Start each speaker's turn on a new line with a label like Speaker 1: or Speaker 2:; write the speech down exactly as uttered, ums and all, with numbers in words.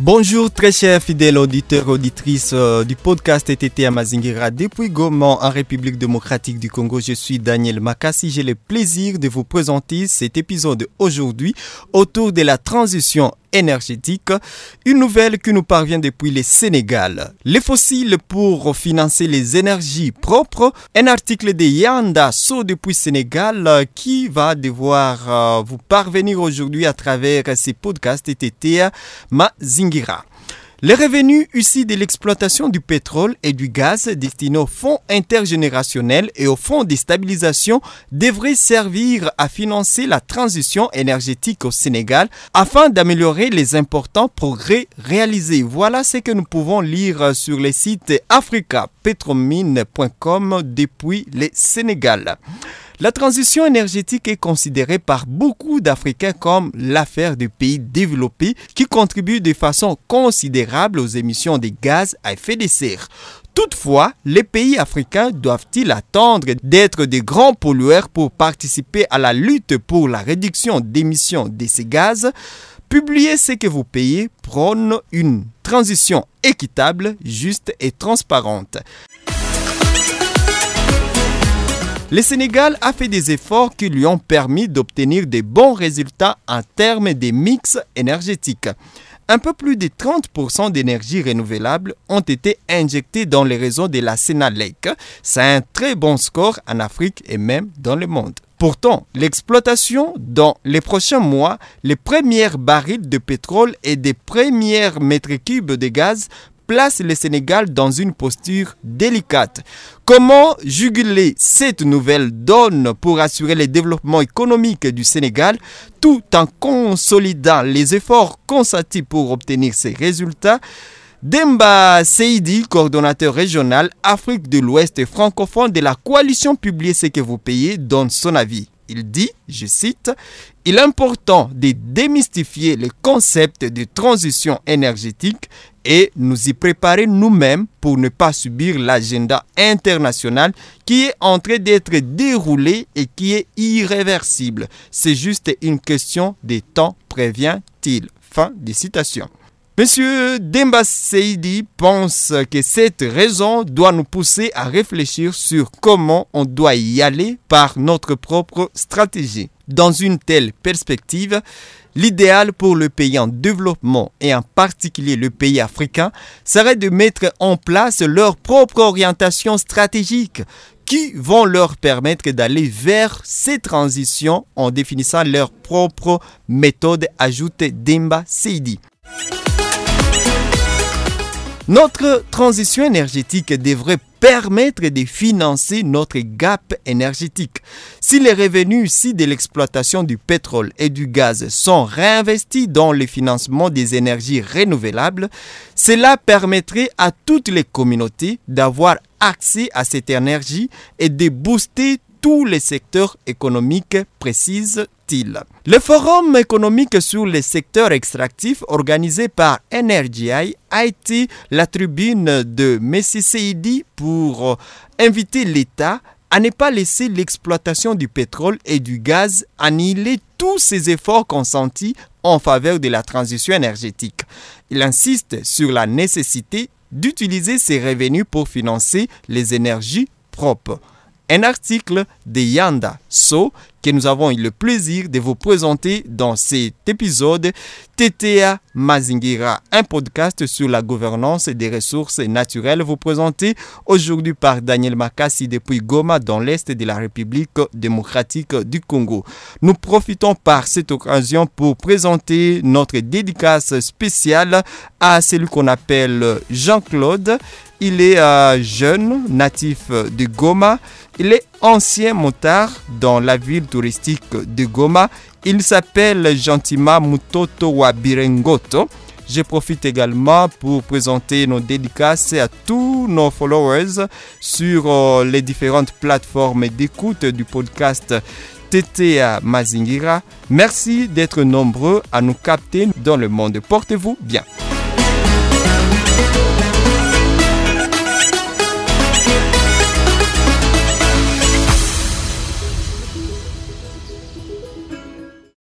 Speaker 1: Bonjour très chers fidèles auditeurs et auditrices euh, du podcast T T A Mazingira depuis Goma en République démocratique du Congo. Je suis Daniel Makassi. J'ai le plaisir de vous présenter cet épisode aujourd'hui autour de la transition énergétique, une nouvelle qui nous parvient depuis le Sénégal. Les fossiles pour financer les énergies propres, un article de Yanda So depuis Sénégal qui va devoir euh, vous parvenir aujourd'hui à travers ces podcasts T T A Mazingira. Les revenus issus de l'exploitation du pétrole et du gaz destinés au fonds intergénérationnel et au fonds de stabilisation devraient servir à financer la transition énergétique au Sénégal afin d'améliorer les importants progrès réalisés. Voilà ce que nous pouvons lire sur le site africa petromine point com depuis le Sénégal. La transition énergétique est considérée par beaucoup d'Africains comme l'affaire des pays développés qui contribuent de façon considérable aux émissions de gaz à effet de serre. Toutefois, les pays africains doivent-ils attendre d'être de grands pollueurs pour participer à la lutte pour la réduction d'émissions de ces gaz ? Publiez ce que vous payez prône une transition équitable, juste et transparente. Le Sénégal a fait des efforts qui lui ont permis d'obtenir de bons résultats en termes de mix énergétique. Un peu plus de trente pour cent d'énergie renouvelable ont été injectés dans les réseaux de la Sénélec. C'est un très bon score en Afrique et même dans le monde. Pourtant, l'exploitation dans les prochains mois, les premiers barils de pétrole et des premiers mètres cubes de gaz place le Sénégal dans une posture délicate. Comment juguler cette nouvelle donne pour assurer le développement économique du Sénégal tout en consolidant les efforts consentis pour obtenir ces résultats? Demba Seydi, coordonnateur régional Afrique de l'Ouest francophone de la coalition Publiez ce que vous payez, donne son avis. Il dit, je cite, « Il est important de démystifier le concept de transition énergétique et nous y préparer nous-mêmes pour ne pas subir l'agenda international qui est en train d'être déroulé et qui est irréversible. C'est juste une question de temps, prévient-il. » Fin de citation. Monsieur Demba Seydi pense que cette raison doit nous pousser à réfléchir sur comment on doit y aller par notre propre stratégie. Dans une telle perspective, l'idéal pour le pays en développement et en particulier le pays africain serait de mettre en place leur propre orientation stratégique qui vont leur permettre d'aller vers ces transitions en définissant leur propre méthode, ajoute Demba Seydi. Notre transition énergétique devrait permettre de financer notre gap énergétique. Si les revenus ici de l'exploitation du pétrole et du gaz sont réinvestis dans le financement des énergies renouvelables, cela permettrait à toutes les communautés d'avoir accès à cette énergie et de booster tous les secteurs économiques, précise-t-il. Le forum économique sur les secteurs extractifs organisé par N R G I a été la tribune de M. Seydi pour inviter l'État à ne pas laisser l'exploitation du pétrole et du gaz annihiler tous ces efforts consentis en faveur de la transition énergétique. Il insiste sur la nécessité d'utiliser ces revenus pour financer les énergies propres. Un article de Yanda So que nous avons eu le plaisir de vous présenter dans cet épisode T T A Mazingira, un podcast sur la gouvernance des ressources naturelles, vous présenté aujourd'hui par Daniel Makassi depuis Goma dans l'est de la République démocratique du Congo. Nous profitons par cette occasion pour présenter notre dédicace spéciale à celui qu'on appelle Jean-Claude. Il est euh, jeune, natif de Goma. Il est ancien motard dans la ville touristique de Goma. Il s'appelle Gentima Mutoto Wabirengoto. Je profite également pour présenter nos dédicaces à tous nos followers sur euh, les différentes plateformes d'écoute du podcast T T A Mazingira. Merci d'être nombreux à nous capter dans le monde. Portez-vous bien.